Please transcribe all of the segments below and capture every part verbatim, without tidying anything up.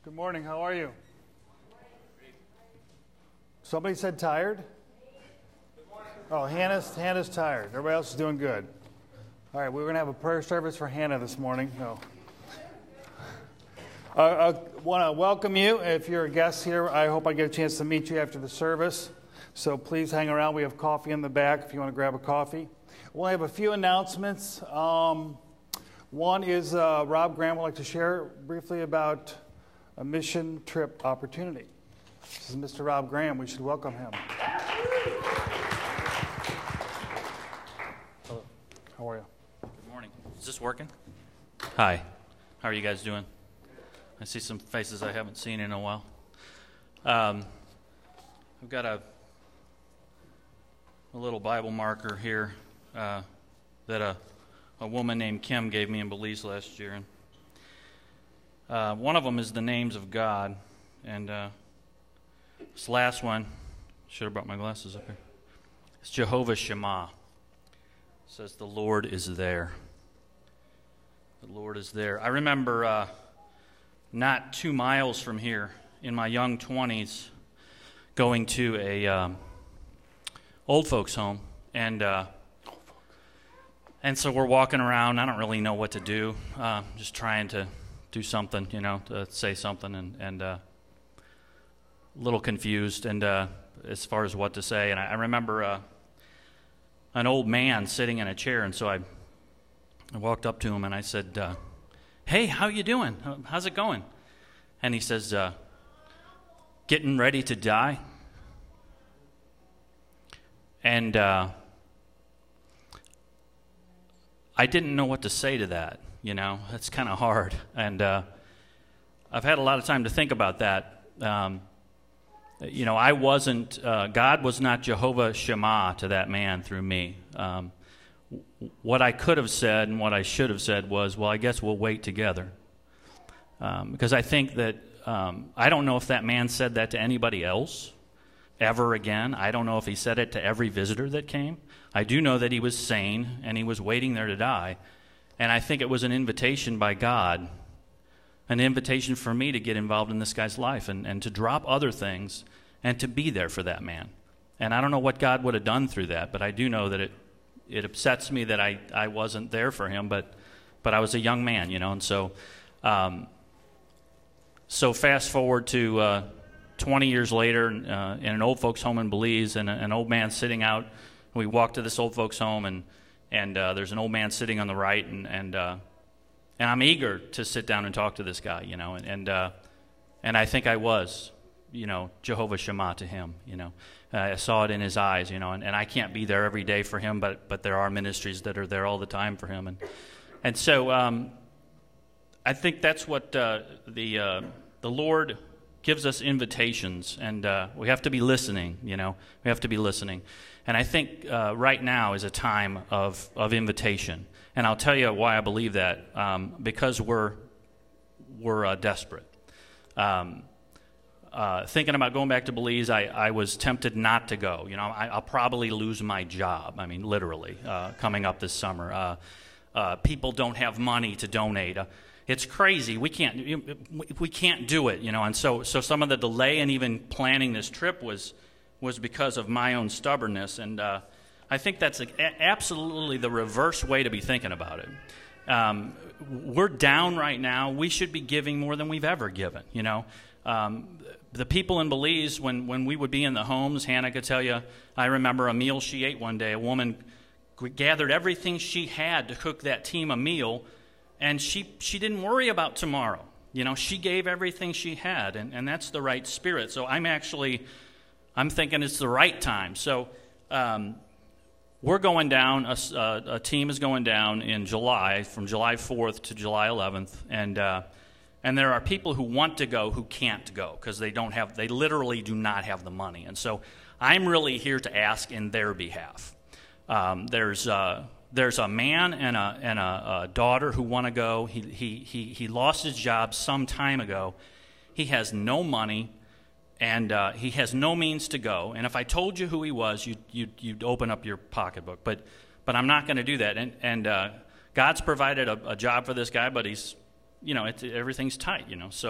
Good morning. How are you? Somebody said tired? Oh, Hannah's, Hannah's tired. Everybody else is doing good. All right, we're going to have a prayer service for Hannah this morning. No. Uh, I want to welcome you. If you're a guest here, I hope I get a chance to meet you after the service. So please hang around. We have coffee in the back if you want to grab a coffee. We'll have a few announcements. Um, one is uh, Rob Graham would like to share briefly about a mission trip opportunity. This is Mister Rob Graham. We should welcome him. Hello. How are you? Good morning. Is this working? Hi. How are you guys doing? I see some faces I haven't seen in a while. Um, I've got a, a little Bible marker here uh, that a, a woman named Kim gave me in Belize last year. And uh, one of them is the names of God. And uh, this last one, should have brought my glasses up here. It's Jehovah Shammah. It says the Lord is there. The Lord is there. I remember uh, not two miles from here, in my young twenties, going to a um, old folks home, and uh, and so we're walking around. I don't really know what to do. Uh, just trying to do something, you know, to say something, and and uh, a little confused, and uh, as far as what to say. And I, I remember uh, an old man sitting in a chair, and so I, I walked up to him and I said, Uh, hey, how you doing? How's it going? And he says, uh, getting ready to die. And uh, I didn't know what to say to that, you know. It's kind of hard. And uh, I've had a lot of time to think about that. Um, you know, I wasn't, uh, God was not Jehovah Shammah to that man through me. Um What I could have said and what I should have said was, well, I guess we'll wait together. Um, because I think that, um, I don't know if that man said that to anybody else ever again. I don't know if he said it to every visitor that came. I do know that he was sane and he was waiting there to die. And I think it was an invitation by God, an invitation for me to get involved in this guy's life and, and to drop other things and to be there for that man. And I don't know what God would have done through that, but I do know that it It upsets me that I, I wasn't there for him, but but I was a young man, you know, and so um, so fast forward to uh, twenty years later uh, in an old folks home in Belize, and a, an old man sitting out. We walk to this old folks home, and and uh, there's an old man sitting on the right, and and uh, and I'm eager to sit down and talk to this guy, you know, and and, uh, and I think I was, you know, Jehovah Shammah to him, you know. Uh, I saw it in his eyes, you know, and, and I can't be there every day for him, but but there are ministries that are there all the time for him, and and so um, I think that's what uh, the uh, the Lord gives us invitations, and uh, we have to be listening, you know, we have to be listening, and I think uh, right now is a time of of invitation, and I'll tell you why I believe that, um, because we're we're uh, desperate. Um, Uh, thinking about going back to Belize, I, I was tempted not to go. You know, I, I'll probably lose my job. I mean, literally, uh, coming up this summer. Uh, uh, people don't have money to donate. Uh, it's crazy. We can't. We can't do it. You know, and so so some of the delay in even planning this trip was was because of my own stubbornness. And uh, I think that's a, absolutely the reverse way to be thinking about it. Um, we're down right now. We should be giving more than we've ever given. You know. Um, the people in Belize, when, when we would be in the homes, Hannah could tell you, I remember a meal she ate one day. A woman gathered everything she had to cook that team a meal, and she, she didn't worry about tomorrow. You know, she gave everything she had, and, and that's the right spirit. So I'm actually, I'm thinking it's the right time. So um, we're going down, a, a, a team is going down in July, from July fourth to July eleventh, and uh, And there are people who want to go who can't go because they don't have, they literally do not have the money. And so I'm really here to ask in their behalf. Um, there's uh, there's a man and a and a, a daughter who want to go. He he he he lost his job some time ago. He has no money, and uh, he has no means to go. And if I told you who he was, you'd you'd, you'd open up your pocketbook. But but I'm not going to do that. And and uh, God's provided a, a job for this guy, but he's, you know, it's, everything's tight, you know. So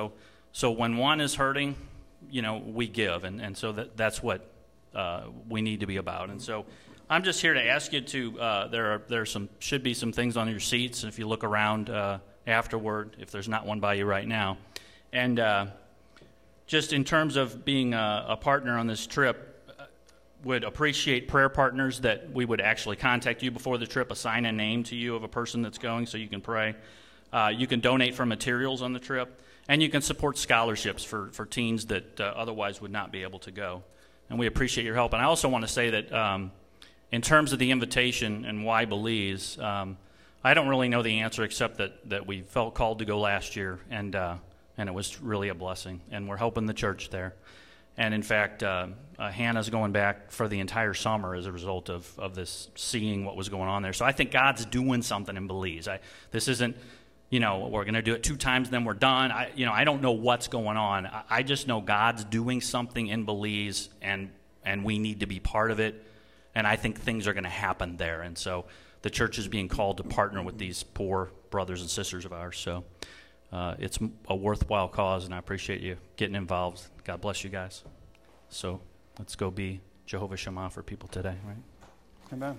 so when one is hurting, you know, we give, and, and so that that's what uh, we need to be about. And so I'm just here to ask you to, uh, there are there are some, should be some things on your seats, if you look around uh, afterward, if there's not one by you right now. And uh, just in terms of being a, a partner on this trip, would appreciate prayer partners that we would actually contact you before the trip, assign a name to you of a person that's going so you can pray. Uh, you can donate for materials on the trip, and you can support scholarships for, for teens that uh, otherwise would not be able to go. And we appreciate your help. And I also want to say that um, in terms of the invitation and why Belize, um, I don't really know the answer except that, that we felt called to go last year, and uh, and it was really a blessing. And we're helping the church there. And in fact, uh, uh, Hannah's going back for the entire summer as a result of, of this, seeing what was going on there. So I think God's doing something in Belize. I, this isn't, you know, we're going to do it two times, then we're done. I, you know, I don't know what's going on. I, I just know God's doing something in Belize, and and we need to be part of it. And I think things are going to happen there. And so the church is being called to partner with these poor brothers and sisters of ours. So uh, it's a worthwhile cause, and I appreciate you getting involved. God bless you guys. So let's go be Jehovah Shammah for people today, right? Amen.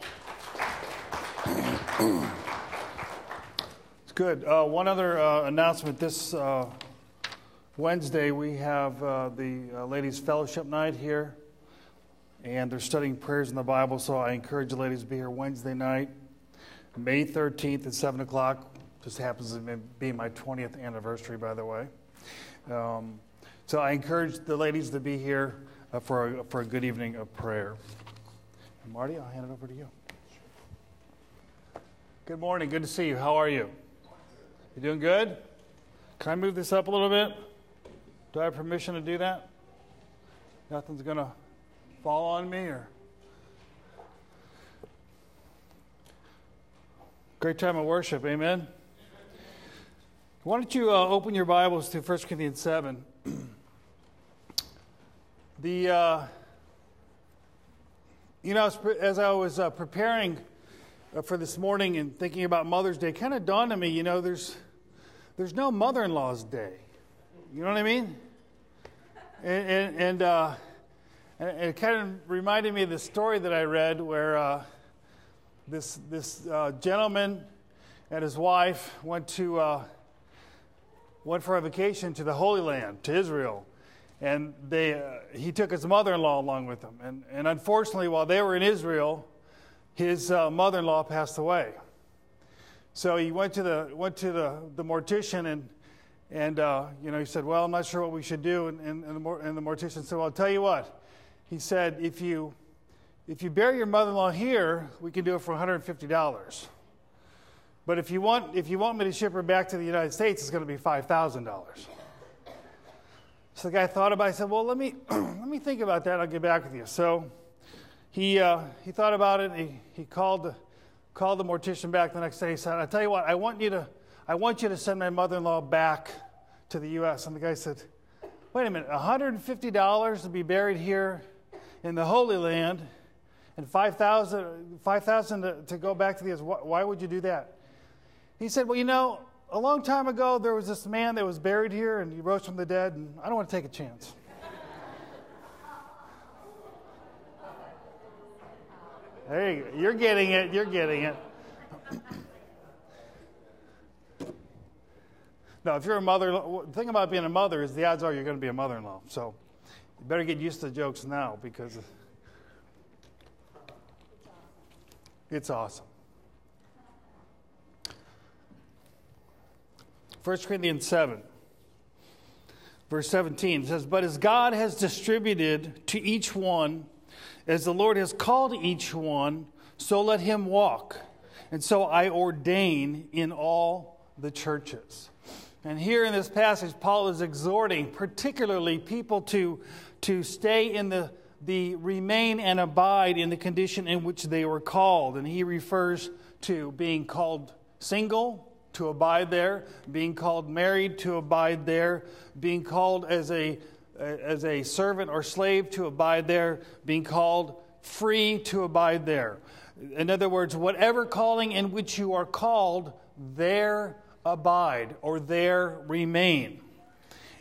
It's good. Uh, one other uh, announcement. This uh, Wednesday we have uh, the uh, Ladies' Fellowship Night here, and they're studying prayers in the Bible, so I encourage the ladies to be here Wednesday night, May thirteenth at seven o'clock. Just happens to be my twentieth anniversary, by the way. Um, so I encourage the ladies to be here uh, for, a, for a good evening of prayer. And Marty, I'll hand it over to you. Good morning. Good to see you. How are you? You doing good? Can I move this up a little bit? Do I have permission to do that? Nothing's going to fall on me? Or great time of worship. Amen. Why don't you uh, open your Bibles to First Corinthians seven. the, uh, you know, as I was uh, preparing uh, for this morning and thinking about Mother's Day, it kind of dawned on me, you know, there's there's no mother-in-law's day. You know what I mean? And, and, and, uh, and it kind of reminded me of the story that I read where uh, this, this uh, gentleman and his wife went to... Uh, went for a vacation to the Holy Land, to Israel. And they, uh, he took his mother-in-law along with him. And, and unfortunately, while they were in Israel, his uh, mother-in-law passed away. So he went to the went to the, the mortician, and and uh, you know he said, "Well, I'm not sure what we should do." And, and, and, the, and the mortician said, "Well, I'll tell you what." He said, "If you if you bury your mother-in-law here, we can do it for one hundred fifty dollars. But if you want, if you want me to ship her back to the United States, it's going to be five thousand dollars. So the guy thought about it. I said, well, let me let me think about that. I'll get back with you. So he uh, he thought about it. He he called the called the mortician back the next day. He said, I tell you what, I want you to I want you to send my mother-in-law back to the U S And the guy said, wait a minute, one hundred fifty dollars to be buried here in the Holy Land, and five thousand to, to go back to the U S Why would you do that? He said, well, you know, a long time ago, there was this man that was buried here, and he rose from the dead, and I don't want to take a chance. There you go. You're getting it. You're getting it. No, if you're a mother, the thing about being a mother is the odds are you're going to be a mother-in-law. So you better get used to the jokes now, because it's awesome. First Corinthians seven, verse seventeen says, but as God has distributed to each one, as the Lord has called each one, so let him walk. And so I ordain in all the churches. And here in this passage, Paul is exhorting particularly people to, to stay in the, the remain and abide in the condition in which they were called. And he refers to being called single, to abide there, being called married, to abide there, being called as a as a servant or slave, to abide there, being called free, to abide there. In other words, whatever calling in which you are called, there abide, or there remain.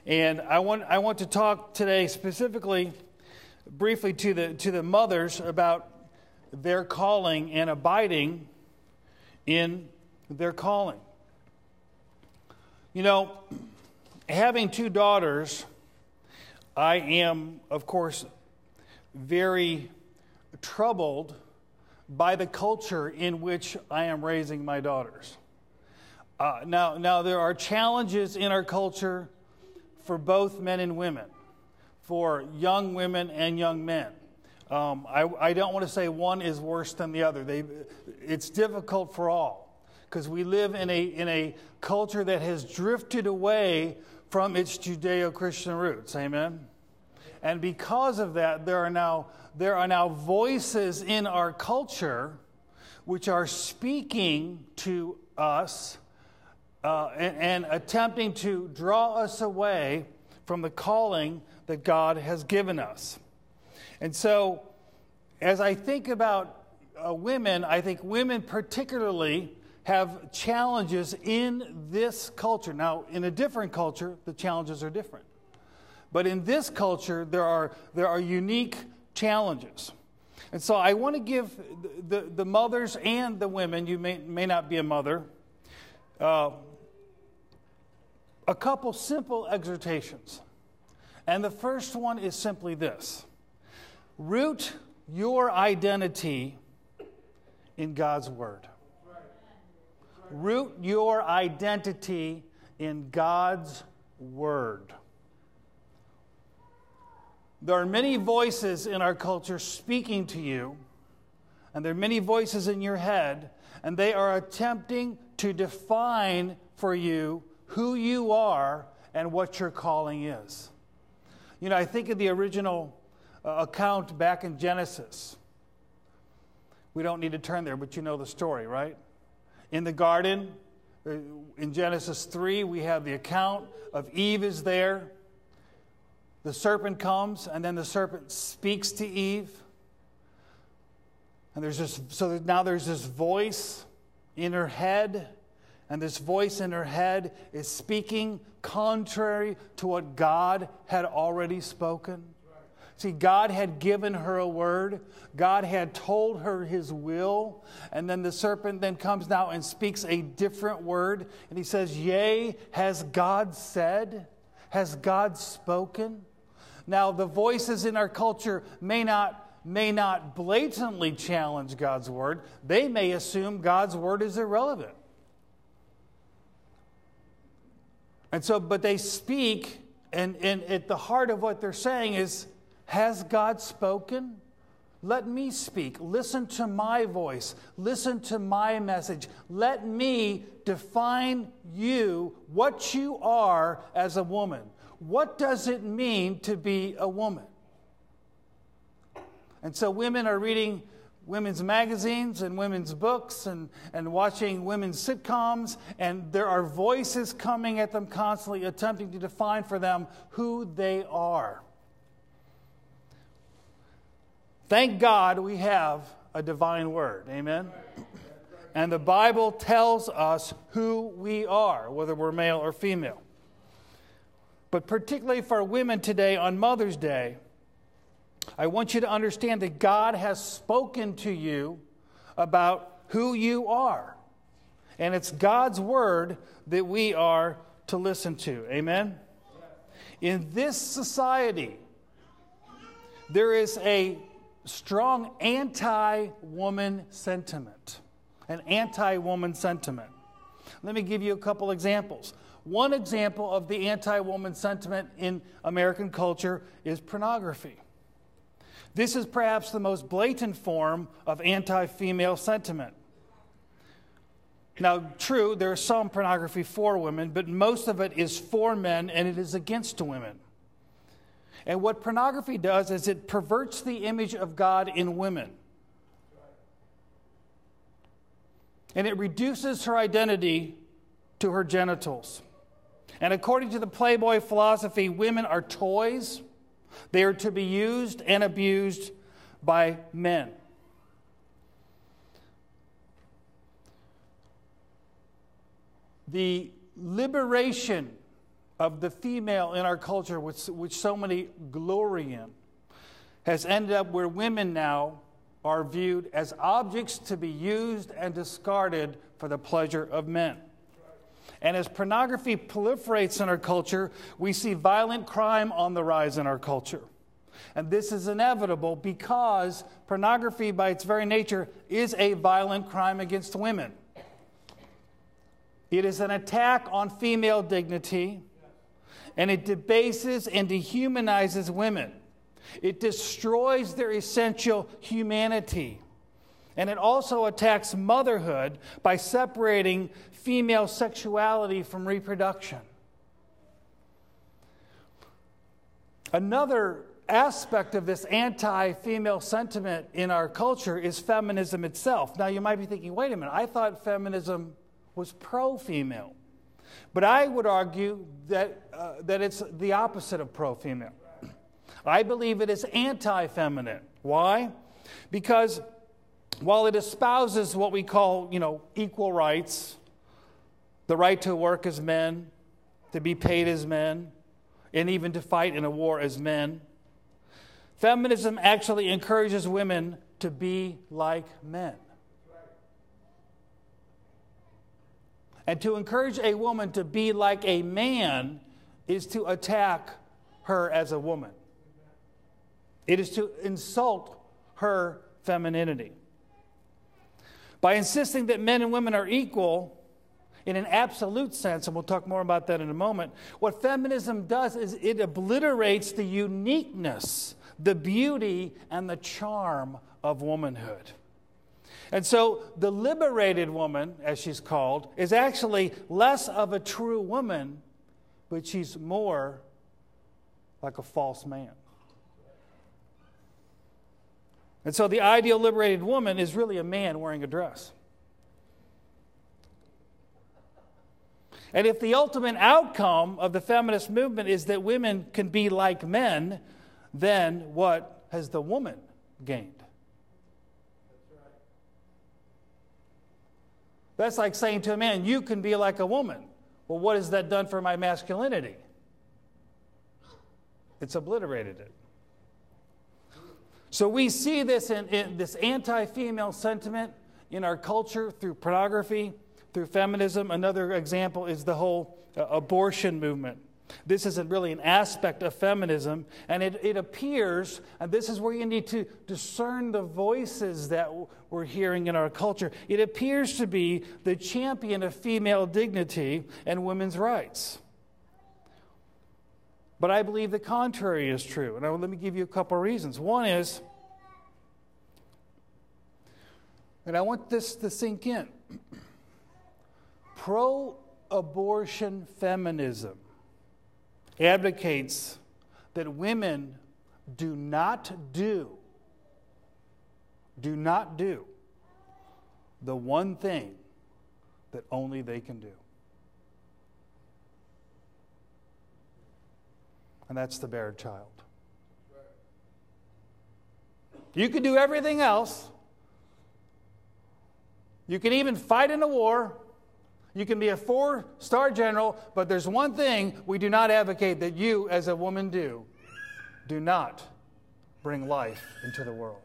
And I want I want to talk today specifically, briefly to the to the mothers about their calling and abiding in their calling. You know, having two daughters, I am, of course, very troubled by the culture in which I am raising my daughters. Uh, now, now, there are challenges in our culture for both men and women, for young women and young men. Um, I, I don't want to say one is worse than the other. They, it's difficult for all because we live in a in a culture that has drifted away from its Judeo-Christian roots. Amen. And because of that, there are now there are now voices in our culture which are speaking to us uh, and, and attempting to draw us away from the calling that God has given us. And so, as I think about uh, women, I think women particularly have challenges in this culture. Now, in a different culture, the challenges are different. But in this culture, there are there are unique challenges. And so I want to give the, the, the mothers and the women, you may, may not be a mother, uh, a couple simple exhortations. And the first one is simply this: root your identity in God's Word. Root your identity in God's Word. There are many voices in our culture speaking to you, and there are many voices in your head, and they are attempting to define for you who you are and what your calling is. You know, I think of the original uh, account back in Genesis. We don't need to turn there, but you know the story, right? In the garden, uh, in Genesis three, we have the account of Eve is there. The serpent comes, and then the serpent speaks to Eve. And there's this, so now there's this voice in her head, and this voice in her head is speaking contrary to what God had already spoken. See, God had given her a word. God had told her his will. And then the serpent then comes now and speaks a different word. And he says, yea, has God said? Has God spoken? Now, the voices in our culture may not, may not blatantly challenge God's word. They may assume God's word is irrelevant. And so, but they speak, and, and at the heart of what they're saying is, has God spoken? Let me speak. Listen to my voice. Listen to my message. Let me define you, what you are as a woman. What does it mean to be a woman? And so women are reading women's magazines and women's books and, and watching women's sitcoms, and there are voices coming at them constantly attempting to define for them who they are. Thank God we have a divine word. Amen? And the Bible tells us who we are, whether we're male or female. But particularly for women today on Mother's Day, I want you to understand that God has spoken to you about who you are. And it's God's word that we are to listen to. Amen? In this society, there is a strong anti-woman sentiment. An anti-woman sentiment. Let me give you a couple examples. One example of the anti-woman sentiment in American culture is pornography. This is perhaps the most blatant form of anti-female sentiment. Now, true, there is some pornography for women, but most of it is for men, and it is against women. And what pornography does is it perverts the image of God in women. And it reduces her identity to her genitals. And according to the Playboy philosophy, women are toys. They are to be used and abused by men. The liberation of the female in our culture, which, which so many glory in, has ended up where women now are viewed as objects to be used and discarded for the pleasure of men. And as pornography proliferates in our culture, we see violent crime on the rise in our culture. And this is inevitable because pornography, by its very nature, is a violent crime against women. It is an attack on female dignity, and it debases and dehumanizes women. It destroys their essential humanity. And it also attacks motherhood by separating female sexuality from reproduction. Another aspect of this anti-female sentiment in our culture is feminism itself. Now, you might be thinking, wait a minute, I thought feminism was pro-female. But I would argue that, uh, that it's the opposite of pro-female. I believe it is anti-feminine. Why? Because while it espouses what we call, you know, equal rights, the right to work as men, to be paid as men, and even to fight in a war as men, feminism actually encourages women to be like men. And to encourage a woman to be like a man is to attack her as a woman. It is to insult her femininity. By insisting that men and women are equal in an absolute sense, and we'll talk more about that in a moment, what feminism does is it obliterates the uniqueness, the beauty, and the charm of womanhood. And so the liberated woman, as she's called, is actually less of a true woman, but she's more like a false man. And so the ideal liberated woman is really a man wearing a dress. And if the ultimate outcome of the feminist movement is that women can be like men, then what has the woman gained? That's like saying to a man, you can be like a woman. Well, what has that done for my masculinity? It's obliterated it. So we see this in, in this anti-female sentiment in our culture through pornography, through feminism. Another example is the whole uh, abortion movement. This isn't really an aspect of feminism, and it, it appears, and this is where you need to discern the voices that we're hearing in our culture. It appears to be the champion of female dignity and women's rights. But I believe the contrary is true, and I, let me give you a couple of reasons. One is, and I want this to sink in, pro-abortion feminism advocates that women do not do, do not do the one thing that only they can do. And that's to bear a child. You can do everything else. You can even fight in a war. You can be a four-star general, but there's one thing we do not advocate that you, as a woman, do. Do not bring life into the world.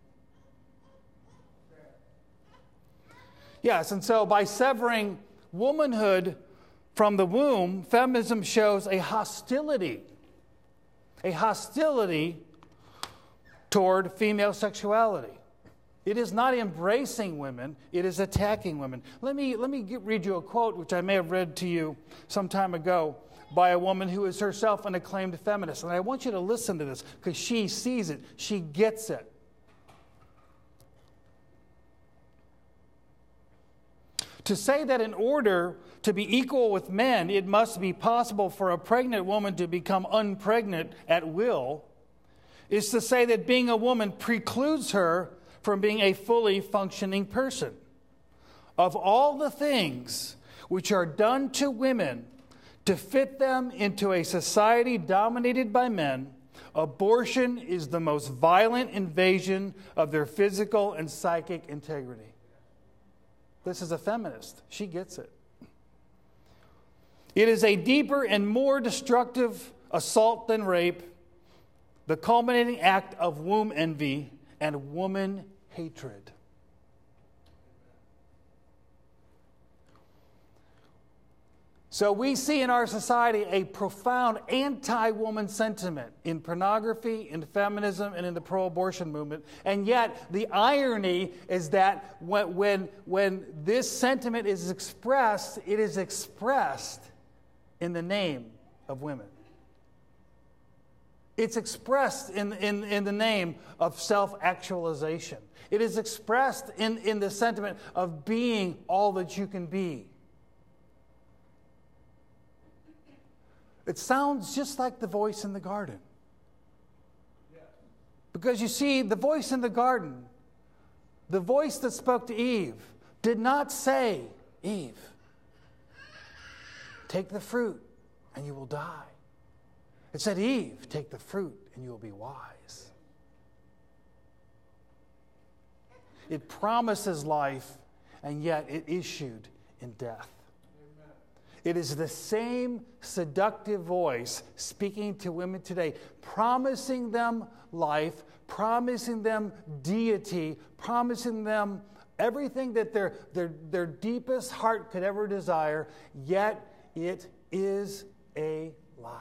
Yes, and so by severing womanhood from the womb, feminism shows a hostility, a hostility toward female sexuality. It is not embracing women, it is attacking women. Let me, let me get, read you a quote, which I may have read to you some time ago, by a woman who is herself an acclaimed feminist. And I want you to listen to this, because she sees it, she gets it. To say that in order to be equal with men, it must be possible for a pregnant woman to become unpregnant at will, is to say that being a woman precludes her from being a fully functioning person. Of all the things which are done to women to fit them into a society dominated by men, abortion is the most violent invasion of their physical and psychic integrity. This is a feminist. She gets it. It is a deeper and more destructive assault than rape, the culminating act of womb envy and woman hatred. So we see in our society a profound anti-woman sentiment in pornography, in feminism, and in the pro-abortion movement. And yet the irony is that when, when, when this sentiment is expressed, it is expressed in the name of women. It's expressed in, in, in the name of self-actualization. It is expressed in, in the sentiment of being all that you can be. It sounds just like the voice in the garden. Because you see, the voice in the garden, the voice that spoke to Eve, did not say, Eve, take the fruit and you will die. It said, Eve, take the fruit and you will be wise. It promises life, and yet it issued in death. It is the same seductive voice speaking to women today, promising them life, promising them deity, promising them everything that their, their, their deepest heart could ever desire, yet it is a lie.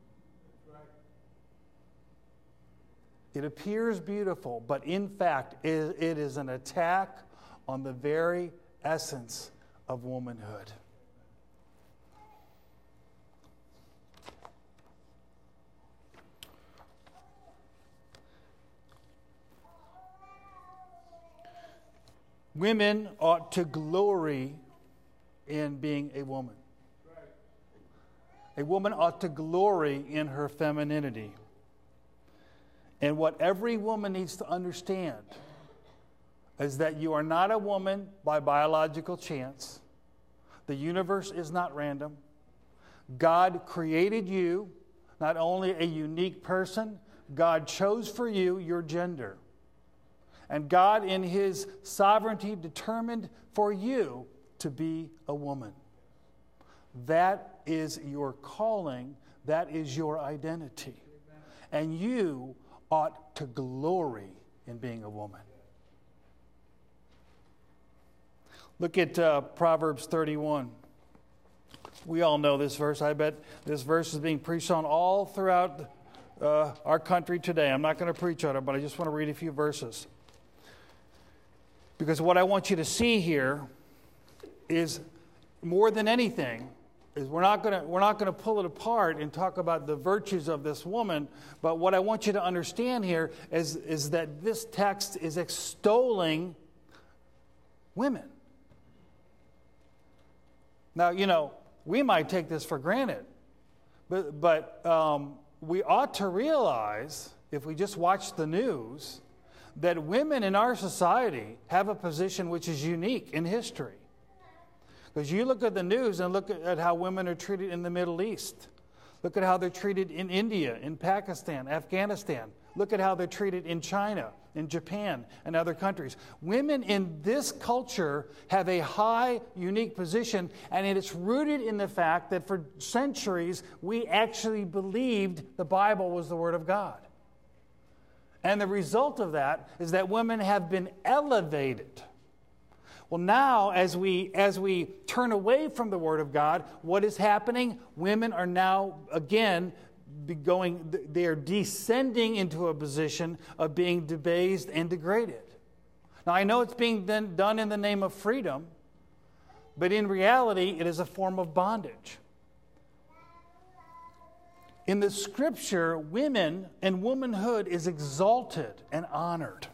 It appears beautiful, but in fact, it, it is an attack on the very essence of womanhood. Women ought to glory in being a woman. A woman ought to glory in her femininity. And what every woman needs to understand is that you are not a woman by biological chance. The universe is not random. God created you, not only a unique person, God chose for you your gender. And God, in His sovereignty, determined for you to be a woman. That is your calling. That is your identity. And you ought to glory in being a woman. Look at uh, Proverbs thirty-one. We all know this verse. I bet this verse is being preached on all throughout uh, our country today. I'm not going to preach on it, but I just want to read a few verses. Because what I want you to see here is, more than anything, is we're not going to we're not going to pull it apart and talk about the virtues of this woman, but what I want you to understand here is, is that this text is extolling women. Now, you know, we might take this for granted, but, but um, we ought to realize, if we just watch the news, that women in our society have a position which is unique in history. Because you look at the news and look at how women are treated in the Middle East. Look at how they're treated in India, in Pakistan, Afghanistan. Look at how they're treated in China, in Japan, and other countries. Women in this culture have a high, unique position, and it's rooted in the fact that for centuries we actually believed the Bible was the Word of God. And the result of that is that women have been elevated. Well, now, as we as we turn away from the Word of God, what is happening? Women are now, again, going, they are descending into a position of being debased and degraded. Now, I know it's being done in the name of freedom, but in reality, it is a form of bondage. In the Scripture, women and womanhood is exalted and honored.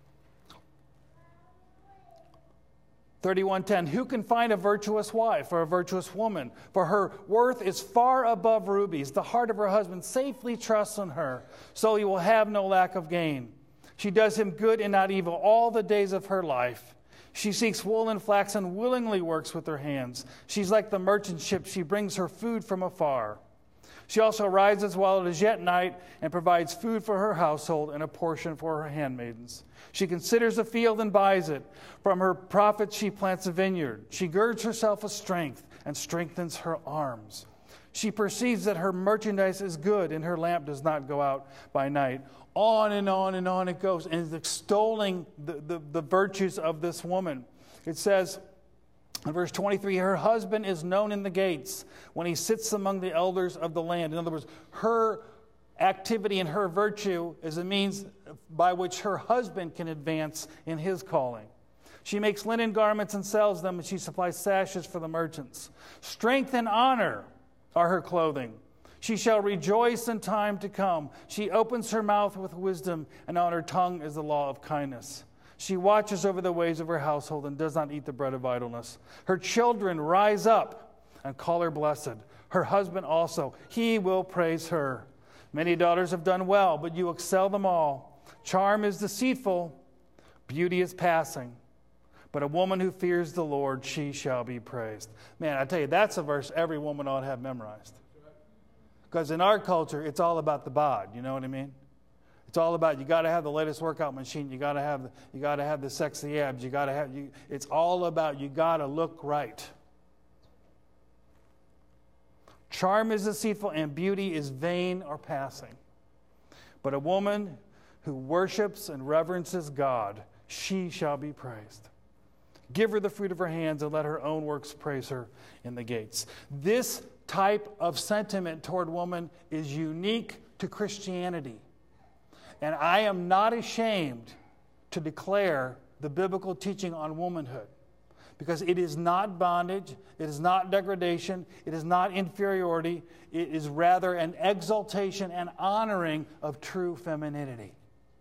thirty-one ten, who can find a virtuous wife or a virtuous woman? For her worth is far above rubies. The heart of her husband safely trusts in her, so he will have no lack of gain. She does him good and not evil all the days of her life. She seeks wool and flax and willingly works with her hands. She's like the merchant ship. She brings her food from afar. She also rises while it is yet night and provides food for her household and a portion for her handmaidens. She considers a field and buys it. From her profits she plants a vineyard. She girds herself with strength and strengthens her arms. She perceives that her merchandise is good, and her lamp does not go out by night. On and on and on it goes, and is extolling the, the, the virtues of this woman. It says in verse twenty-three, her husband is known in the gates when he sits among the elders of the land. In other words, her activity and her virtue is a means by which her husband can advance in his calling. She makes linen garments and sells them, and she supplies sashes for the merchants. Strength and honor are her clothing. She shall rejoice in time to come. She opens her mouth with wisdom, and on her tongue is the law of kindness. She watches over the ways of her household and does not eat the bread of idleness. Her children rise up and call her blessed. Her husband also, he will praise her. Many daughters have done well, but you excel them all. Charm is deceitful, beauty is passing. But a woman who fears the Lord, she shall be praised. Man, I tell you, that's a verse every woman ought to have memorized. Because in our culture, it's all about the bod. You know what I mean? It's all about, you got to have the latest workout machine. You got to have, you got to have the sexy abs. You got to have. You, it's all about, you got to look right. Charm is deceitful, and beauty is vain or passing. But a woman who worships and reverences God, she shall be praised. Give her the fruit of her hands, and let her own works praise her in the gates. This type of sentiment toward woman is unique to Christianity. And I am not ashamed to declare the biblical teaching on womanhood, because it is not bondage, it is not degradation, it is not inferiority, it is rather an exaltation and honoring of true femininity.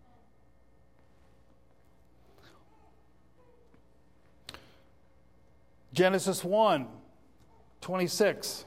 Genesis one, twenty-six.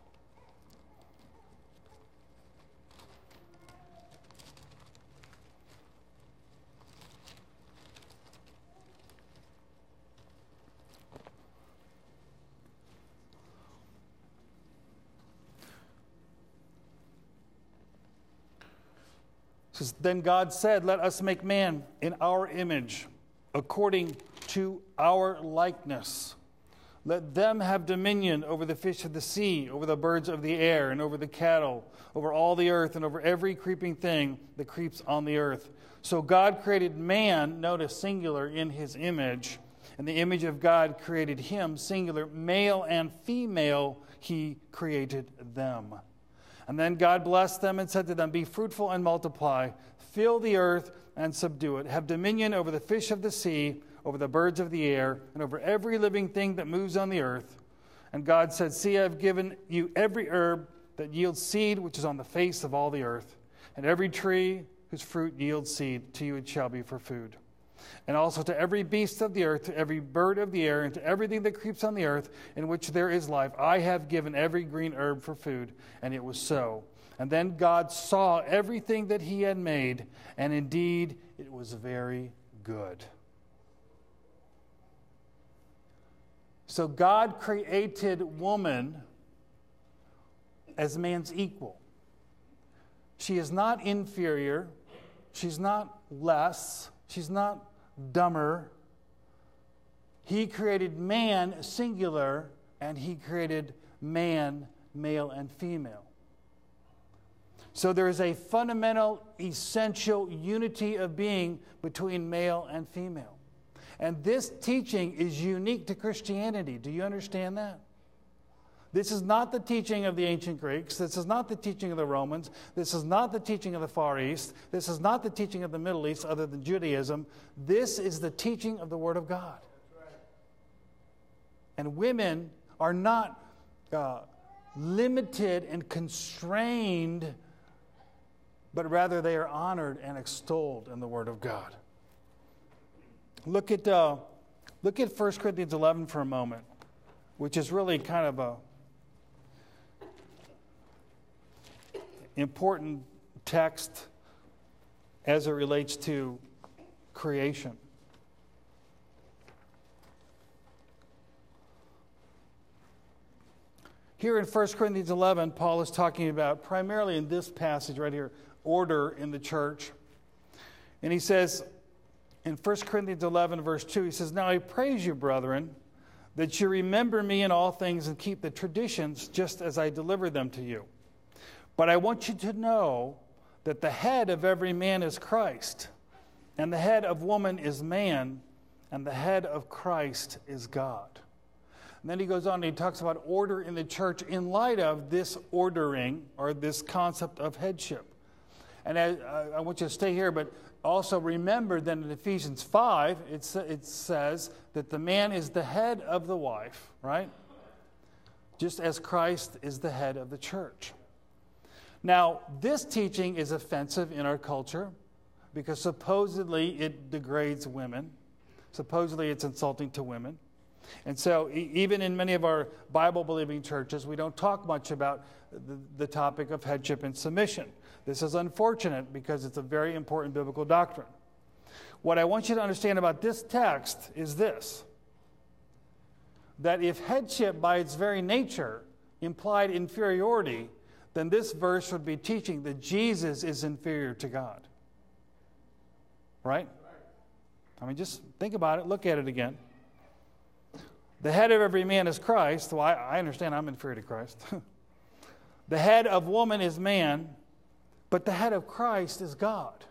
It says, then God said, let us make man in our image, according to our likeness. Let them have dominion over the fish of the sea, over the birds of the air, and over the cattle, over all the earth, and over every creeping thing that creeps on the earth. So God created man, notice singular, in his image. And the image of God created him, singular, male and female, he created them. And then God blessed them and said to them, be fruitful and multiply, fill the earth and subdue it. Have dominion over the fish of the sea, over the birds of the air, and over every living thing that moves on the earth. And God said, see, I have given you every herb that yields seed, which is on the face of all the earth, and every tree whose fruit yields seed, to you it shall be for food. And also to every beast of the earth, to every bird of the air, and to everything that creeps on the earth, in which there is life, I have given every green herb for food. And it was so. And then God saw everything that he had made, and indeed it was very good. So God created woman as man's equal. She is not inferior. She's not less. She's not dumber. He created man singular, and he created man male and female. So there is a fundamental, essential unity of being between male and female. And this teaching is unique to Christianity. Do you understand that? This is not the teaching of the ancient Greeks. This is not the teaching of the Romans. This is not the teaching of the Far East. This is not the teaching of the Middle East, other than Judaism. This is the teaching of the Word of God. That's right. And women are not uh, limited and constrained, but rather they are honored and extolled in the Word of God. Look at uh, look at First Corinthians eleven for a moment, which is really kind of a important text as it relates to creation. Here in First Corinthians eleven, Paul is talking about, primarily in this passage right here, order in the church. And he says, in First Corinthians eleven, verse two, he says, now I praise you, brethren, that you remember me in all things and keep the traditions just as I deliver them to you. But I want you to know that the head of every man is Christ, and the head of woman is man, and the head of Christ is God. And then he goes on and he talks about order in the church in light of this ordering or this concept of headship. And I, I want you to stay here, but also remember that in Ephesians five, it, it says that the man is the head of the wife, right? Just as Christ is the head of the church. Now, this teaching is offensive in our culture because supposedly it degrades women. Supposedly it's insulting to women. And so e- even in many of our Bible-believing churches, we don't talk much about the, the topic of headship and submission. This is unfortunate because it's a very important biblical doctrine. What I want you to understand about this text is this: that if headship by its very nature implied inferiority, then this verse would be teaching that Jesus is inferior to God. Right? I mean, just think about it. Look at it again. The head of every man is Christ. Well, I, I understand I'm inferior to Christ. The head of woman is man, but the head of Christ is God.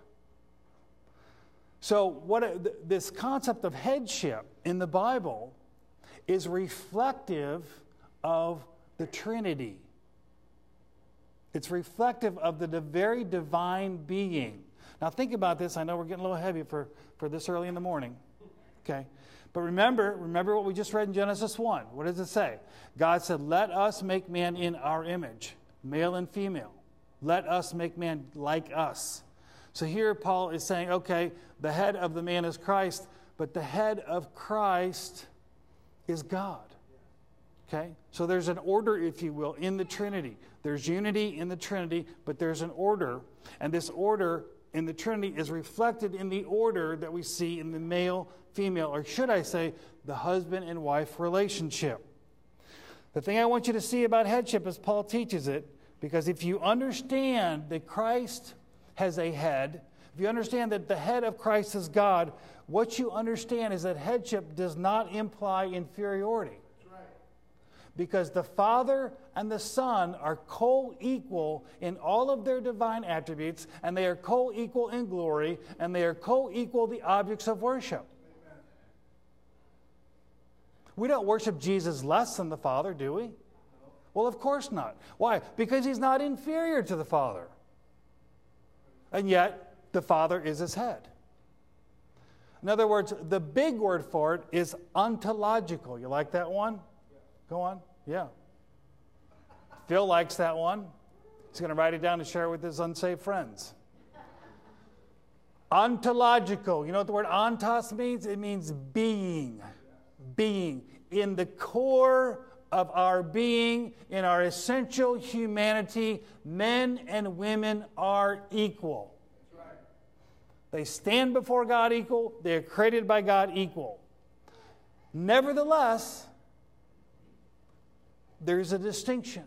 So what this concept of headship in the Bible is reflective of the Trinity. It's reflective of the very divine being. Now think about this. I know we're getting a little heavy for, for this early in the morning. Okay. But remember, remember what we just read in Genesis one. What does it say? God said, let us make man in our image, male and female. Let us make man like us. So here Paul is saying, okay, the head of the man is Christ, but the head of Christ is God. Okay? So there's an order, if you will, in the Trinity. There's unity in the Trinity, but there's an order. And this order in the Trinity is reflected in the order that we see in the male, female, or should I say, the husband and wife relationship. The thing I want you to see about headship is Paul teaches it, because if you understand that Christ has a head, if you understand that the head of Christ is God, what you understand is that headship does not imply inferiority. Because the Father and the Son are co-equal in all of their divine attributes, and they are co-equal in glory, and they are co-equal the objects of worship. Amen. We don't worship Jesus less than the Father, do we? No. Well, of course not. Why? Because he's not inferior to the Father. And yet, the Father is his head. In other words, the big word for it is ontological. You like that one? Go on. Yeah. Phil likes that one. He's going to write it down and share it with his unsaved friends. Ontological. You know what the word ontos means? It means being. Being. In the core of our being, in our essential humanity, men and women are equal. They stand before God equal. They are created by God equal. Nevertheless, there's a distinction.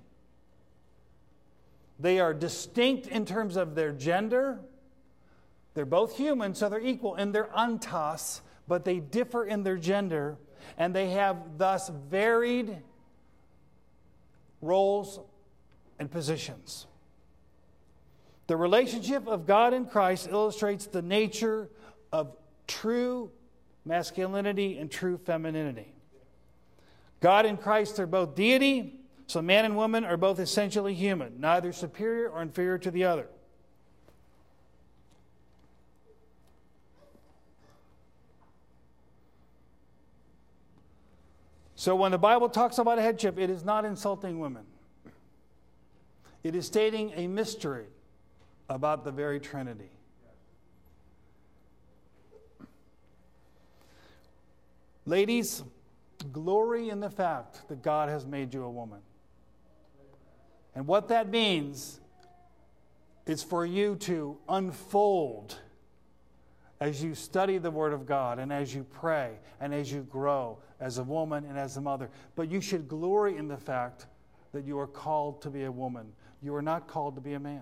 They are distinct in terms of their gender. They're both human, so they're equal in their ontos, but they differ in their gender, and they have thus varied roles and positions. The relationship of God and Christ illustrates the nature of true masculinity and true femininity. God and Christ are both deity, so man and woman are both essentially human, neither superior or inferior to the other. So when the Bible talks about headship, it is not insulting women. It is stating a mystery about the very Trinity. Ladies, glory in the fact that God has made you a woman. And what that means is for you to unfold as you study the Word of God and as you pray and as you grow as a woman and as a mother. But you should glory in the fact that you are called to be a woman. You are not called to be a man.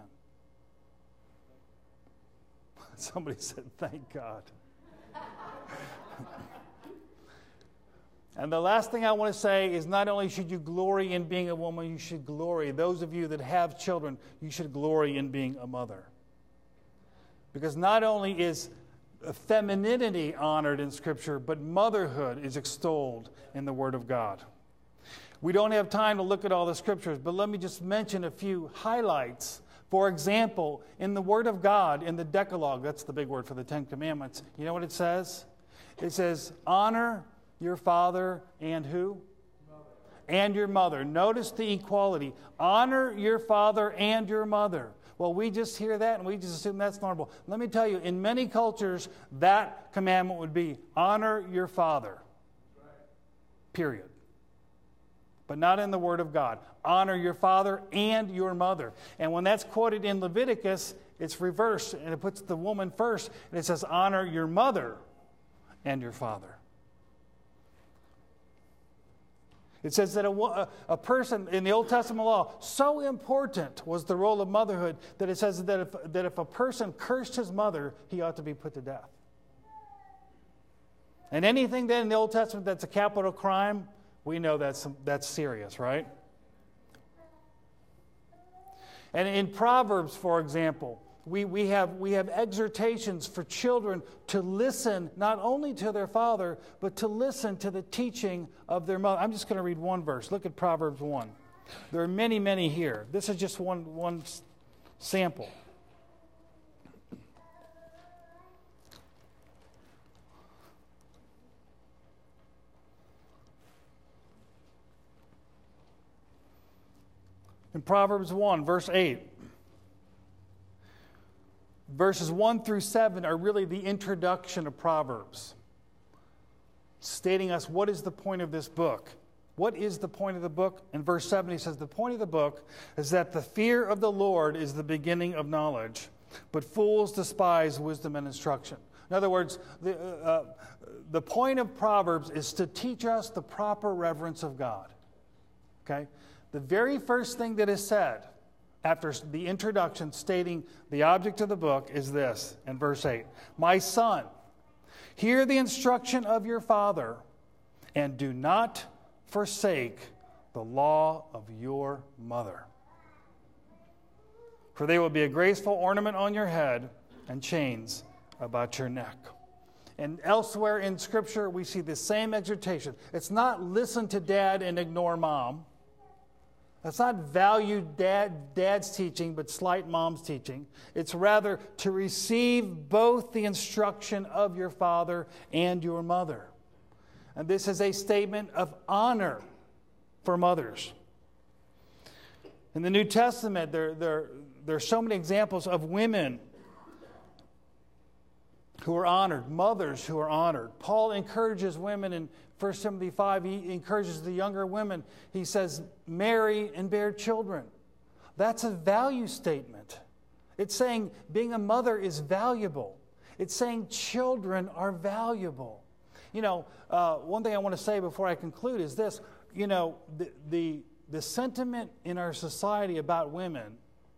Somebody said, thank God. And the last thing I want to say is not only should you glory in being a woman, you should glory. Those of you that have children, you should glory in being a mother. Because not only is femininity honored in Scripture, but motherhood is extolled in the Word of God. We don't have time to look at all the Scriptures, but let me just mention a few highlights. For example, in the Word of God, in the Decalogue, that's the big word for the Ten Commandments, you know what it says? It says, honor your father and who? Mother. And your mother. Notice the equality. Honor your father and your mother. Well, we just hear that and we just assume that's normal. Let me tell you, in many cultures, that commandment would be honor your father. Period. But not in the Word of God. Honor your father and your mother. And when that's quoted in Leviticus, it's reversed and it puts the woman first. And it says, honor your mother and your father. It says that a, a person in the Old Testament law, so important was the role of motherhood that it says that if, that if a person cursed his mother, he ought to be put to death. And anything then in the Old Testament that's a capital crime, we know that's, that's serious, right? And in Proverbs, for example, we, we, have, we have exhortations for children to listen not only to their father, but to listen to the teaching of their mother. I'm just going to read one verse. Look at Proverbs one. There are many, many here. This is just one, one sample. In Proverbs one, verse eight. Verses one through seven are really the introduction of Proverbs, stating us what is the point of this book. What is the point of the book? In verse seven, he says, the point of the book is that the fear of the Lord is the beginning of knowledge, but fools despise wisdom and instruction. In other words, the, uh, the point of Proverbs is to teach us the proper reverence of God. Okay? The very first thing that is said after the introduction stating the object of the book is this, in verse eight. My son, hear the instruction of your father, and do not forsake the law of your mother. For they will be a graceful ornament on your head and chains about your neck. And elsewhere in Scripture, we see the same exhortation. It's not listen to dad and ignore mom. That's not value dad, dad's teaching, but slight mom's teaching. It's rather to receive both the instruction of your father and your mother. And this is a statement of honor for mothers. In the New Testament, there, there, there are so many examples of women who are honored, mothers who are honored. Paul encourages women in First Timothy five, he encourages the younger women. He says, marry and bear children. That's a value statement. It's saying being a mother is valuable. It's saying children are valuable. You know, uh, one thing I want to say before I conclude is this. You know, the, the, the sentiment in our society about women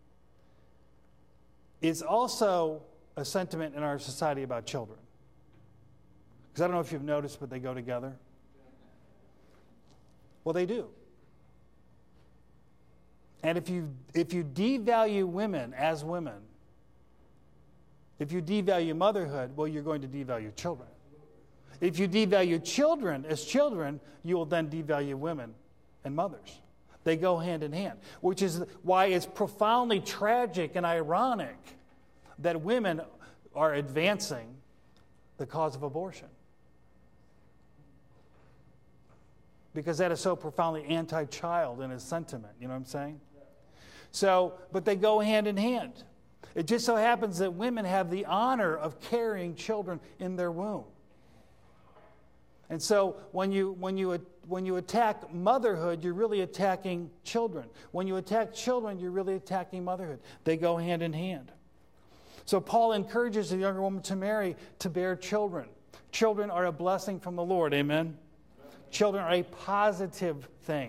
is also a sentiment in our society about children. Because I don't know if you've noticed, but they go together. Well, they do. And if you if you devalue women as women, if you devalue motherhood, well, you're going to devalue children. If you devalue children as children, you will then devalue women and mothers. They go hand in hand, which is why it's profoundly tragic and ironic that women are advancing the cause of abortion. Because that is so profoundly anti-child in its sentiment. You know what I'm saying? So, but they go hand in hand. It just so happens that women have the honor of carrying children in their womb. And so when you, when you, when you attack motherhood, you're really attacking children. When you attack children, you're really attacking motherhood. They go hand in hand. So Paul encourages the younger woman to marry, to bear children. Children are a blessing from the Lord. Amen? Children are a positive thing.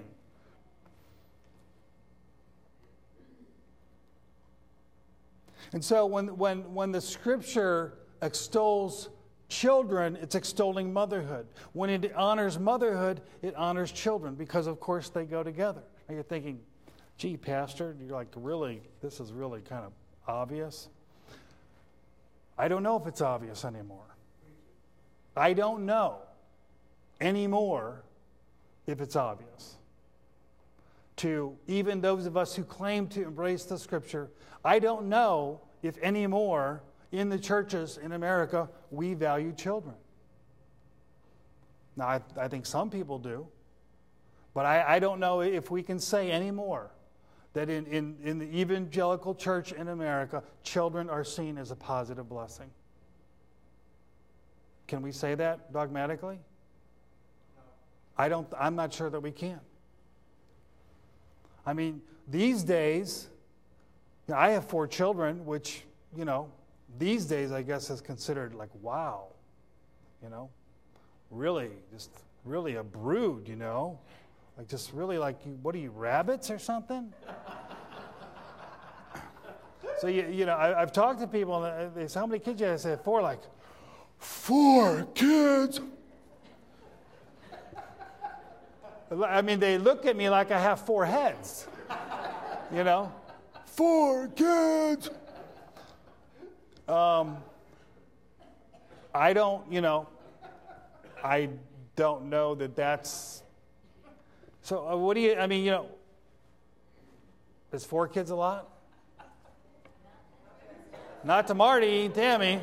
And so when, when, when the Scripture extols children, it's extolling motherhood. When it honors motherhood, it honors children because, of course, they go together. And you're thinking, gee, Pastor, you're like, really, this is really kind of obvious. I don't know if it's obvious anymore. I don't know anymore if it's obvious. To even those of us who claim to embrace the Scripture, I don't know if anymore in the churches in America we value children. Now, I, I think some people do, but I, I don't know if we can say anymore that in, in, in the evangelical church in America, children are seen as a positive blessing. Can we say that dogmatically? I don't, I'm not sure that we can. I mean, these days, you know, I have four children, which, you know, these days I guess is considered like, wow, you know, really, just really a brood, you know, like just really like, what are you, rabbits or something? So, you, you know, I, I've talked to people, and they say, how many kids do you have? I say, four, like, four kids? I mean, they look at me like I have four heads, you know? Four kids! Um, I don't, you know, I don't know that that's... So uh, what do you, I mean, you know, is four kids a lot? Not to Marty, Tammy.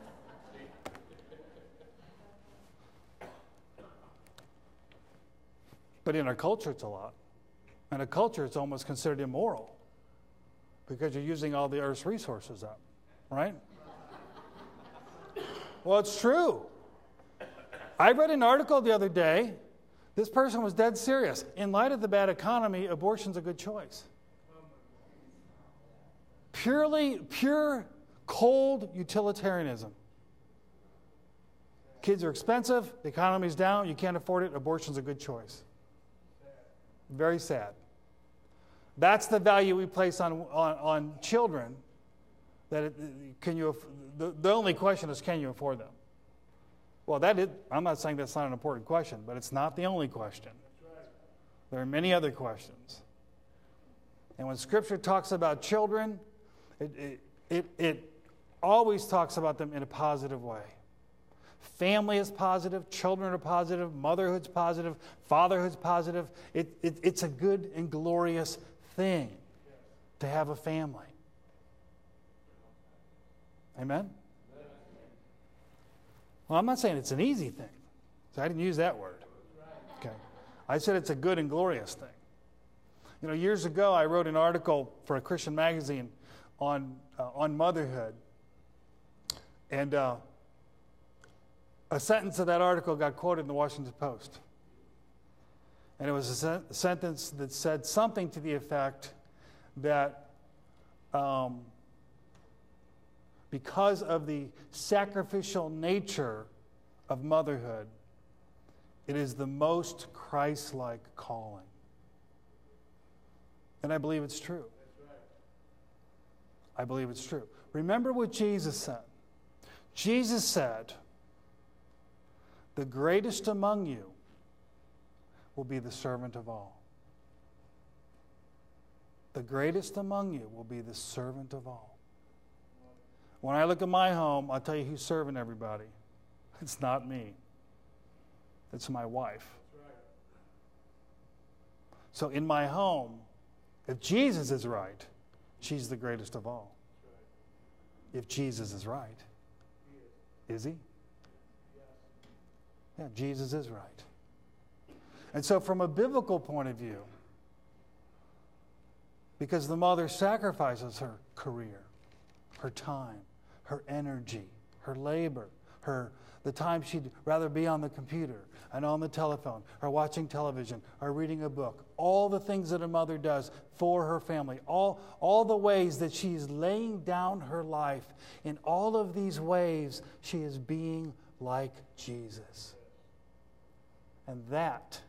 But in our culture, it's a lot. In a culture, it's almost considered immoral because you're using all the earth's resources up, right? Well, it's true. I read an article the other day. This person was dead serious. In light of the bad economy, abortion's a good choice. Purely, pure, cold utilitarianism. Kids are expensive. The economy's down. You can't afford it. Abortion's a good choice. Very sad. That's the value we place on on, on children. That it, can you? The, the only question is, can you afford them? Well, that is, I'm not saying that's not an important question, but it's not the only question. There are many other questions. And when Scripture talks about children, it it it, it always talks about them in a positive way. Family is positive, children are positive, motherhood's positive, fatherhood's positive. It, it, it's a good and glorious thing to have a family. Amen? Well, I'm not saying it's an easy thing. So I didn't use that word. Okay. I said it's a good and glorious thing. You know, years ago I wrote an article for a Christian magazine on, uh, on motherhood. And... Uh, A sentence of that article got quoted in the Washington Post. And it was a sen- sentence that said something to the effect that um, because of the sacrificial nature of motherhood, it is the most Christ-like calling. And I believe it's true. I believe it's true. Remember what Jesus said. Jesus said, the greatest among you will be the servant of all. The greatest among you will be the servant of all. When I look at my home, I'll tell you who's serving everybody. It's not me. It's my wife. So in my home, if Jesus is right, she's the greatest of all. If Jesus is right, is he? Yeah, Jesus is right. And so from a biblical point of view, because the mother sacrifices her career, her time, her energy, her labor, her the time she'd rather be on the computer and on the telephone or watching television or reading a book, all the things that a mother does for her family, all, all the ways that she is laying down her life, in all of these ways she is being like Jesus. And that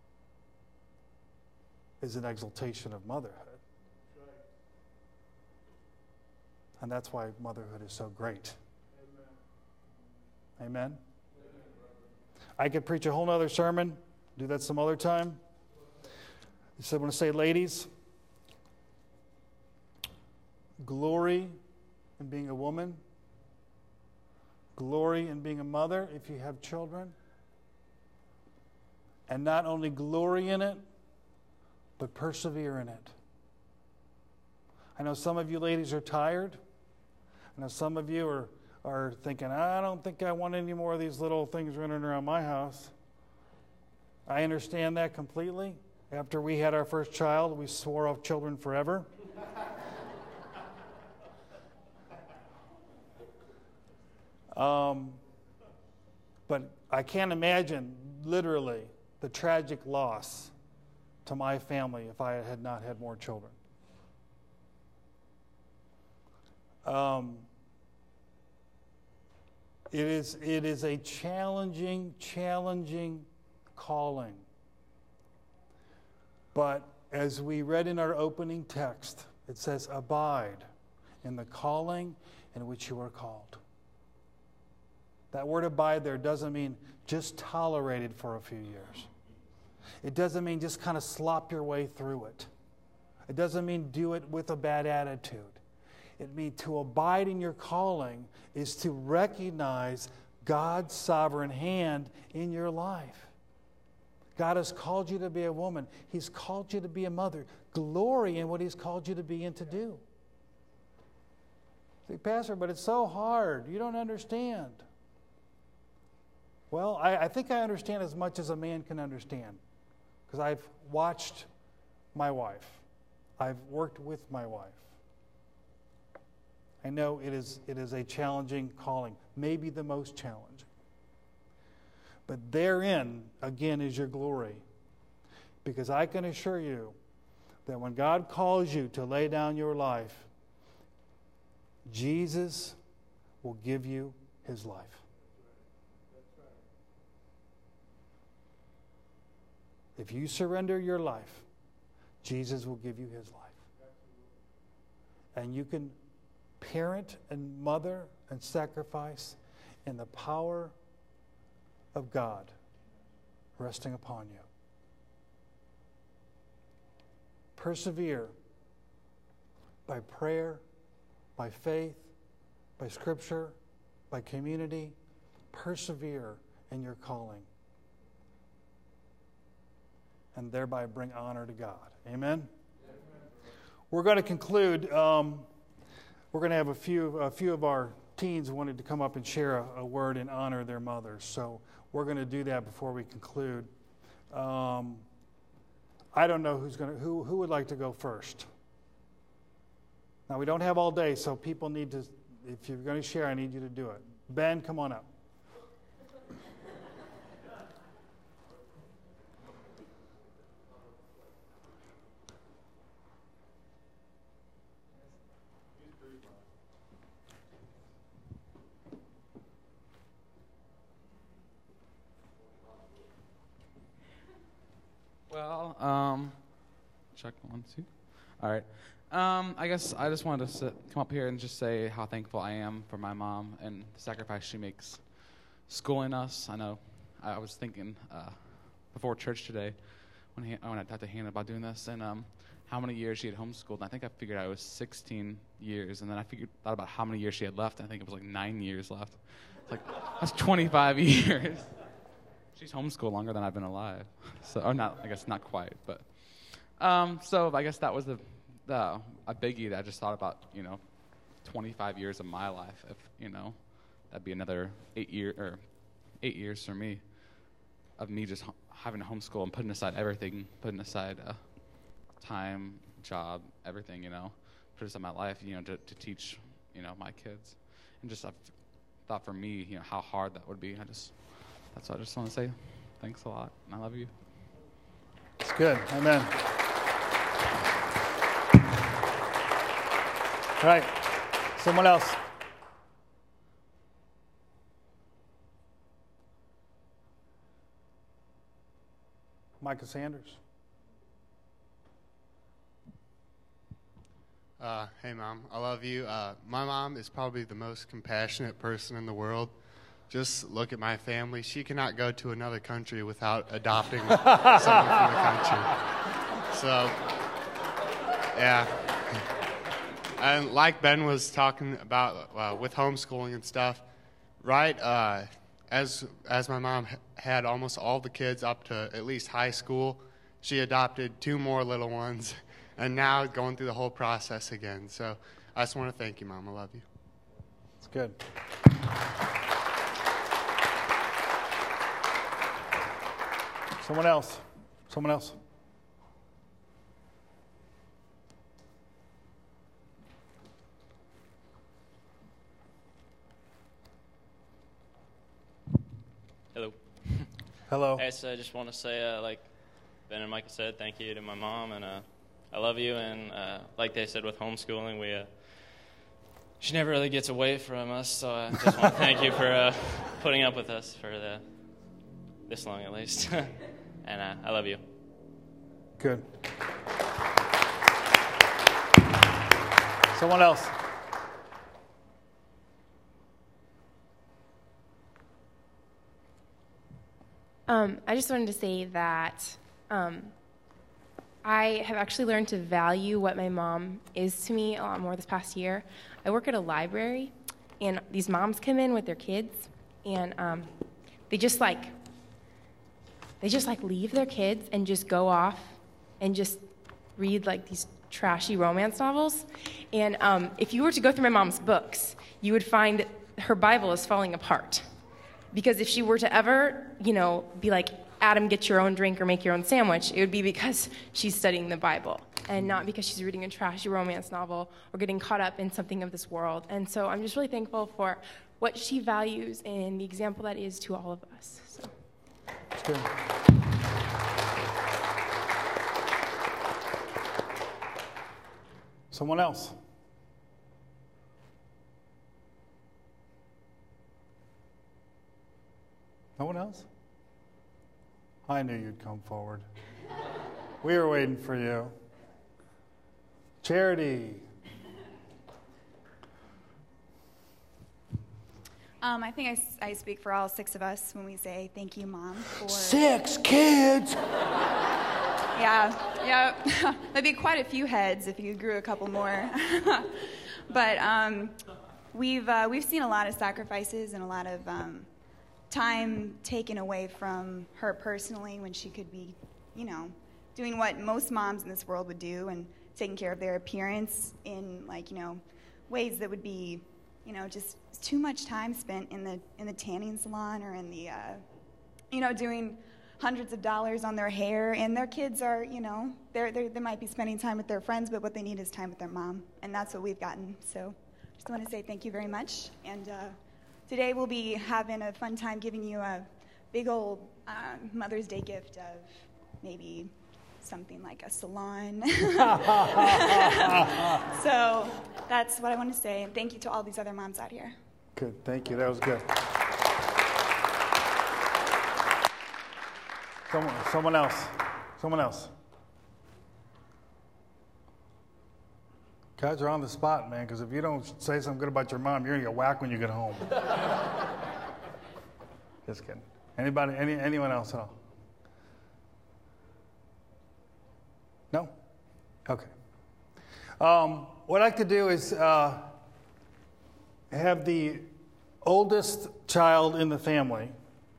is an exaltation of motherhood. And that's why motherhood is so great. Amen? I could preach a whole nother sermon, do that some other time. So I want to say, ladies, glory in being a woman, glory in being a mother if you have children, and not only glory in it, but persevere in it. I know some of you ladies are tired. I know some of you are, are thinking, I don't think I want any more of these little things running around my house. I understand that completely. After we had our first child, we swore off children forever. um, but I can't imagine, literally, the tragic loss to my family if I had not had more children. Um, it is it is a challenging, challenging calling. But as we read in our opening text, it says, abide in the calling in which you are called. That word abide there doesn't mean just tolerate it for a few years. It doesn't mean just kind of slop your way through it. It doesn't mean do it with a bad attitude. It means to abide in your calling is to recognize God's sovereign hand in your life. God has called you to be a woman. He's called you to be a mother. Glory in what He's called you to be and to do. Say, Pastor, but it's so hard. You don't understand. Well, I, I think I understand as much as a man can understand. Because I've watched my wife. I've worked with my wife. I know it is it is a challenging calling, maybe the most challenging. But therein, again, is your glory. Because I can assure you that when God calls you to lay down your life, Jesus will give you His life. If you surrender your life, Jesus will give you His life. And you can parent and mother and sacrifice in the power of God resting upon you. Persevere by prayer, by faith, by Scripture, by community. Persevere in your calling. And thereby bring honor to God. Amen? Amen. We're going to conclude. Um, we're going to have a few, a few of our teens wanted to come up and share a, a word in honor of their mothers. So we're going to do that before we conclude. Um, I don't know who's going to, who, who would like to go first. Now, we don't have all day, so people need to, if you're going to share, I need you to do it. Ben, come on up. Well, um, check one, two. All right. Um, I guess I just wanted to sit, come up here and just say how thankful I am for my mom and the sacrifice she makes schooling us. I know I was thinking uh, before church today when, he, when I talked to Hannah about doing this and um, how many years she had homeschooled. And I think I figured out it was sixteen years. And then I figured thought about how many years she had left. And I think it was like nine years left. It's like, that's twenty-five years. She's homeschooled longer than I've been alive. So, or not, I guess not quite, but. Um, so I guess that was the, the a biggie that I just thought about, you know, twenty-five years of my life. If, you know, that'd be another eight year or eight years for me of me just ho- having to homeschool and putting aside everything, putting aside uh, time, job, everything, you know, put aside my life, you know, to, to teach, you know, my kids. And just I thought for me, you know, how hard that would be. I just. That's what I just want to say. Thanks a lot, and I love you. It's good. Amen. All right. Someone else. Micah Sanders. Uh, hey, Mom. I love you. Uh, my mom is probably the most compassionate person in the world. just look at my family. She cannot go to another country without adopting someone from the country. So, yeah. And like Ben was talking about uh, with homeschooling and stuff, right, uh, as as my mom h- had almost all the kids up to at least high school, she adopted two more little ones, and now going through the whole process again. So I just want to thank you, Mom. I love you. It's good. Someone else. Someone else. Hello. Hello. Hey, so I just want to say, uh, like Ben and Micah said, thank you to my mom, and uh, I love you. And uh, like they said with homeschooling, we uh, she never really gets away from us, so I just want to thank you for uh, putting up with us for the this long at least. And uh, I love you. Good. Someone else. Um, I just wanted to say that um, I have actually learned to value what my mom is to me a lot more this past year. I work at a library, and these moms come in with their kids, and um, they just like they just like leave their kids and just go off and just read like these trashy romance novels. And um, if you were to go through my mom's books, you would find her Bible is falling apart. Because if she were to ever, you know, be like, Adam, get your own drink or make your own sandwich, it would be because she's studying the Bible and not because she's reading a trashy romance novel or getting caught up in something of this world. And so I'm just really thankful for what she values and the example that is to all of us. So. That's good. Someone else. No one else? I knew you'd come forward. We were waiting for you. Charity. Um, I think I, s- I speak for all six of us when we say thank you, Mom, for... Six kids! Yeah, yeah. That'd be quite a few heads if you grew a couple more. But um, we've uh, we've seen a lot of sacrifices and a lot of um, time taken away from her personally when she could be, you know, doing what most moms in this world would do and taking care of their appearance in, like, you know, ways that would be, you know, just too much time spent in the in the tanning salon or in the, uh, you know, doing hundreds of dollars on their hair. And their kids are, you know, they're, they're, they might be spending time with their friends, but what they need is time with their mom. And that's what we've gotten. So just want to say thank you very much. And uh, today we'll be having a fun time giving you a big old uh, Mother's Day gift of maybe something like a salon. So that's what I want to say. And thank you to all these other moms out here. Good, thank you. That was good. Someone, someone else. Someone else. Guys are on the spot, man, because if you don't say something good about your mom, you're going to get whacked when you get home. Just kidding. Anybody, any, anyone else at all? No? Okay. Um, what I'd like to do is uh, have the oldest child in the family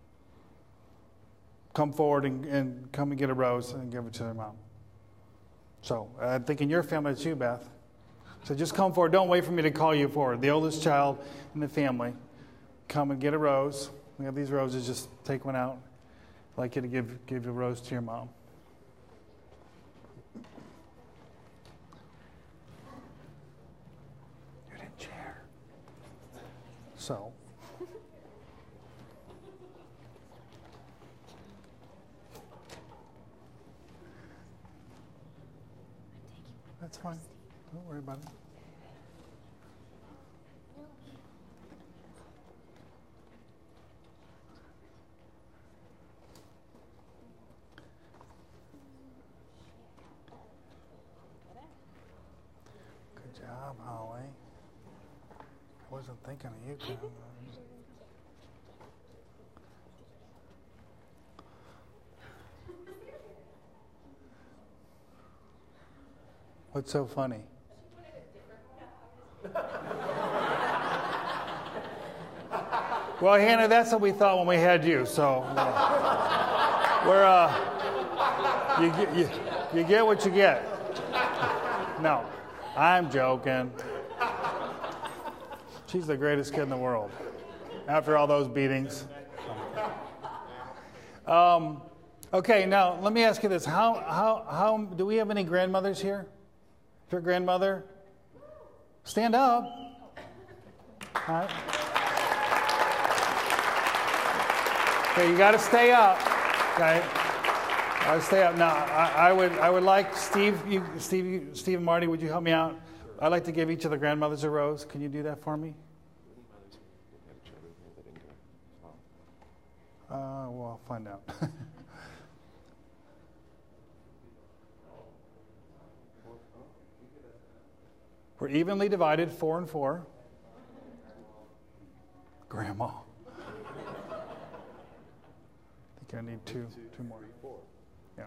come forward and, and come and get a rose and give it to their mom. So I think in your family, it's you, Beth. So just come forward. Don't wait for me to call you forward. The oldest child in the family, come and get a rose. We have these roses. Just take one out. I'd like you to give, give a rose to your mom. You didn't share. So. That's fine. Don't worry about it. Good job, Holly. I wasn't thinking of you, Kevin. What's so funny? Well, Hannah, that's what we thought when we had you. So uh, we're uh, you get you, you get what you get. No, I'm joking. She's the greatest kid in the world. After all those beatings. Um, okay, now let me ask you this: How how how do we have any grandmothers here? If your grandmother, stand up. All right. Okay, you got to stay up. Okay, I stay up. Now, I, I would I would like Steve, you, Steve, you, Steve and Marty. Would you help me out? I'd like to give each of the grandmothers a rose. Can you do that for me? Uh, well, I'll find out. We're evenly divided, four and four. Grandma. I think I need two, two more. Yeah.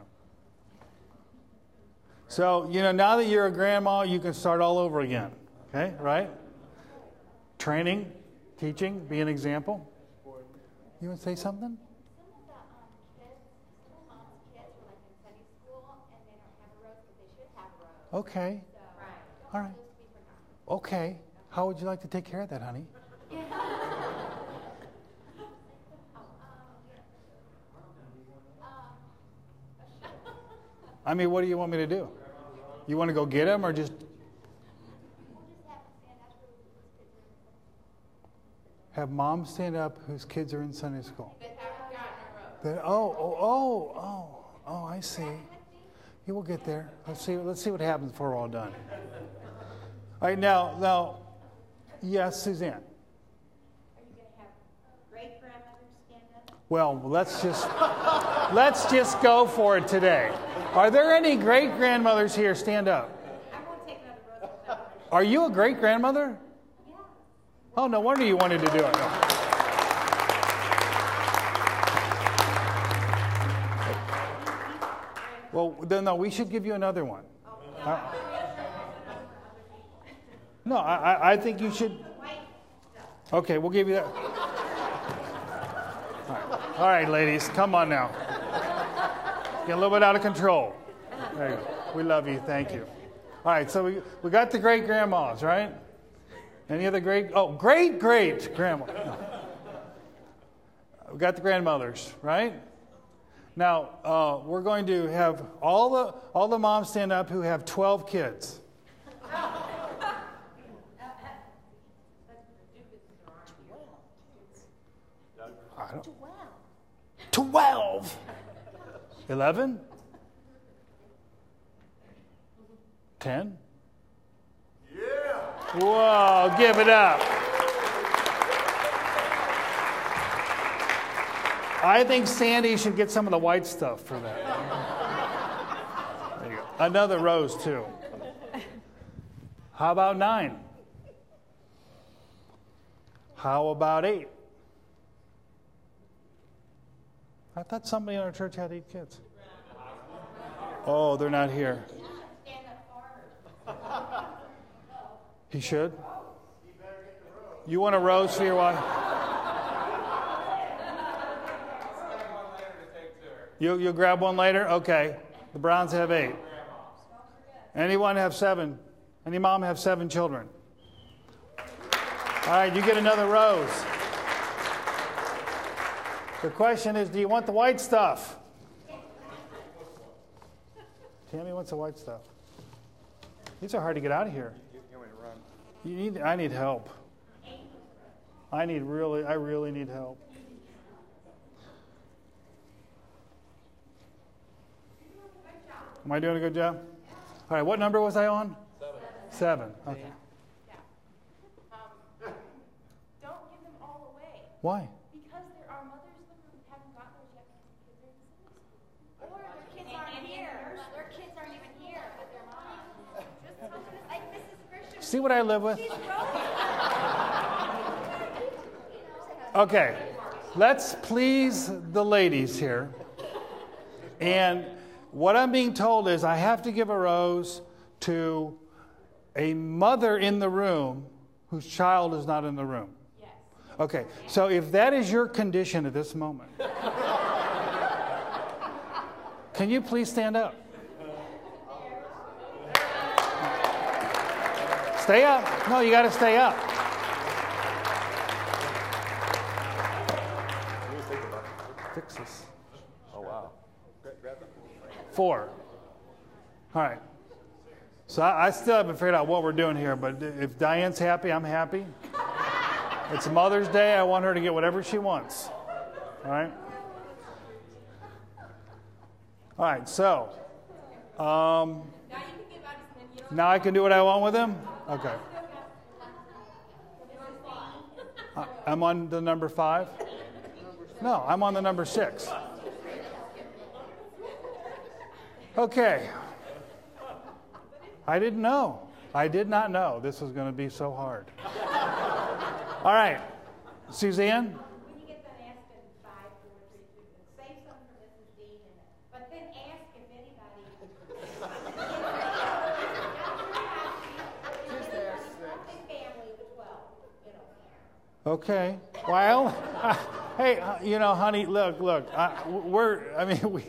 So, you know, now that you're a grandma, you can start all over again. Okay, right? Training, teaching, be an example. You want to say something? Some of the um, kids, some of mom's kids were like in Sunday school and they don't have a rose, but they should have a rose. Okay. So, right. All right. Okay. How would you like to take care of that, honey? I mean, what do you want me to do? You want to go get him or just... Have mom stand up whose kids are in Sunday school. That, oh, oh, oh, oh, oh, I see. You will get there. Let's see, let's see what happens before we're all done. All right, now, now, yes, Suzanne. Are you going to have great-grandmothers stand up? Well, let's just, let's just go for it today. Are there any great-grandmothers here? Stand up. I won't take another rose without her. Are you a great-grandmother? Yeah. Oh, no wonder you wanted to do it. Well, then, no, we should give you another one. Uh, no, I, I, I think you should. Okay, we'll give you that. All right, All right ladies, come on now. Get a little bit out of control. There you go. We love you. Thank you. All right, so we, we got the great-grandmas, right? Any other great? Oh, great-great-grandma. No. We got the grandmothers, right? Now, uh, we're going to have all the all the moms stand up who have twelve kids. I don't, twelve. Eleven? Ten? Yeah. Whoa, give it up. I think Sandy should get some of the white stuff for that. There you go. Another rose, too. How about nine? How about eight? I thought somebody in our church had eight kids. Oh, they're not here. He should? You want a rose for your wife? You, you'll grab one later? Okay. The Browns have eight. Anyone have seven? Any mom have seven children? All right, you get another rose. The question is, do you want the white stuff? Tammy wants the white stuff. These are hard to get out of here. You need. I need help. I need really. I really need help. Am I doing a good job? All right. What number was I on? Seven. Seven. Okay. Yeah. Um, don't give them all away. Why? Because there are mothers who haven't gotten those yet because their kids are in Sunday school. Or their kids aren't here. Their kids aren't even here, but their moms. Just tell them, like Missus Christian. See what I live with? She's Okay. Let's please the ladies here. And what I'm being told is I have to give a rose to a mother in the room whose child is not in the room? Yes. Okay, so if that is your condition at this moment, can you please stand up? Stay up. No, you got to stay up. Fix this. Oh, wow. Four. All right. So I, I still haven't figured out what we're doing here, but if Diane's happy, I'm happy. It's Mother's Day. I want her to get whatever she wants. All right? All right, so. Um, now I can do what I want with him? Okay. Uh, I'm on the number five? No, I'm on the number six. Okay. I didn't know. I did not know this was going to be so hard. All right. Suzanne? When you get done asking five, four, three, two, save some for Missus Dean, and, but then ask if anybody. Family of the twelve, you know. Okay. Well, hey, uh, you know, honey, look, look. Uh, we're, I mean, we,